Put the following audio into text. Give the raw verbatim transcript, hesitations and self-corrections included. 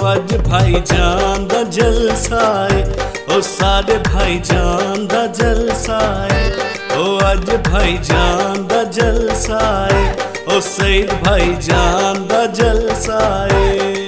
अज भाईजान दा जलसा है, ओ सारे भाईजान दा जलसा है, ओ अज भाईजान दा जलसा है, ओ सईद भाईजान दा जलसा है।